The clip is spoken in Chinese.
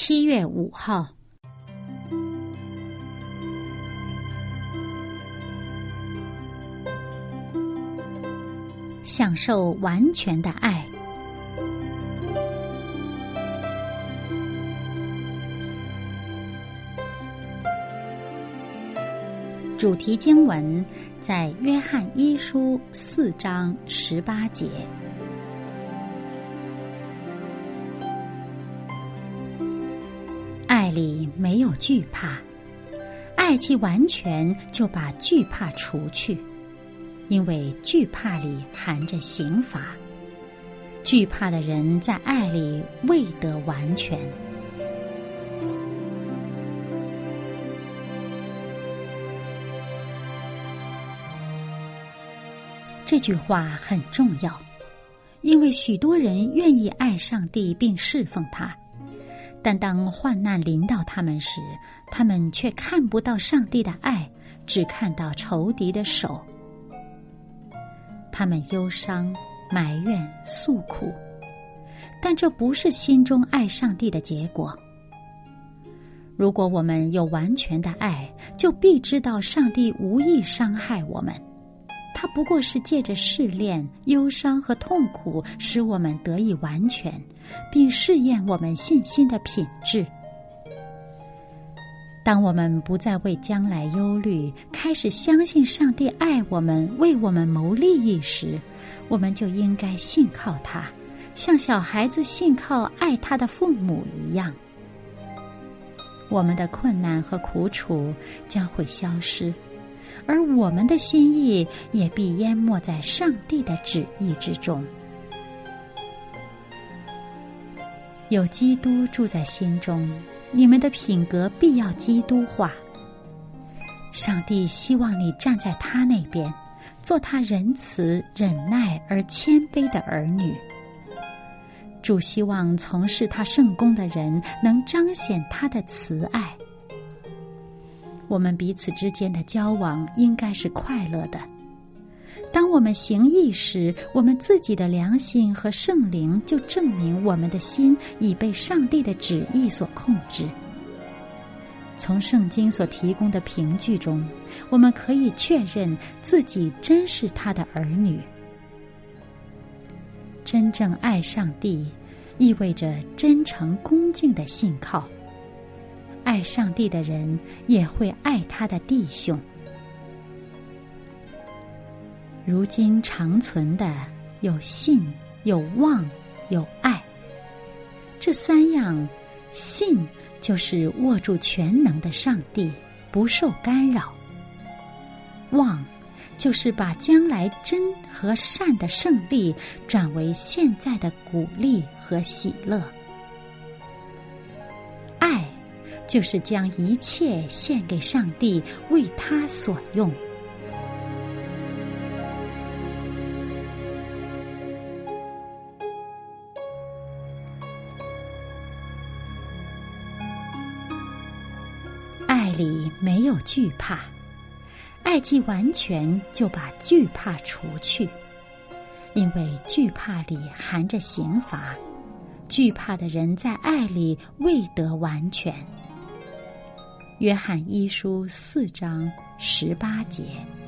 7月5号，享受完全的爱。主题经文在约翰一书4章18节。爱里没有惧怕，爱既完全，就把惧怕除去，因为惧怕里含着刑罚。惧怕的人在爱里未得完全。这句话很重要，因为许多人愿意爱上帝并侍奉他，但当患难临到他们时，他们却看不到上帝的爱，只看到仇敌的手。他们忧伤、埋怨、诉苦，但这不是心中爱上帝的结果。如果我们有完全的爱，就必知道上帝无意伤害我们，他不过是借着试炼、忧伤和痛苦，使我们得以完全，并试验我们信心的品质。当我们不再为将来忧虑，开始相信上帝爱我们，为我们谋利益时，我们就应该信靠他，像小孩子信靠爱他的父母一样。我们的困难和苦楚将会消失，而我们的心意也必淹没在上帝的旨意之中。有基督住在心中，你们的品格必要基督化。上帝希望你站在他那边，做他仁慈、忍耐而谦卑的儿女。主希望从事他圣工的人能彰显他的慈爱。我们彼此之间的交往应该是快乐的。当我们行义时，我们自己的良心和圣灵就证明我们的心已被上帝的旨意所控制。从圣经所提供的凭据中，我们可以确认自己真是他的儿女。真正爱上帝，意味着真诚恭敬的信靠。爱上帝的人也会爱他的弟兄。如今长存的有信、有望、有爱。这3样，信就是握住全能的上帝，不受干扰；望就是把将来真和善的胜利转为现在的鼓励和喜乐；爱就是将一切献给上帝，为他所用。爱里没有惧怕，爱既完全，就把惧怕除去，因为惧怕里含着刑罚。惧怕的人在爱里未得完全。约翰一书4章18节。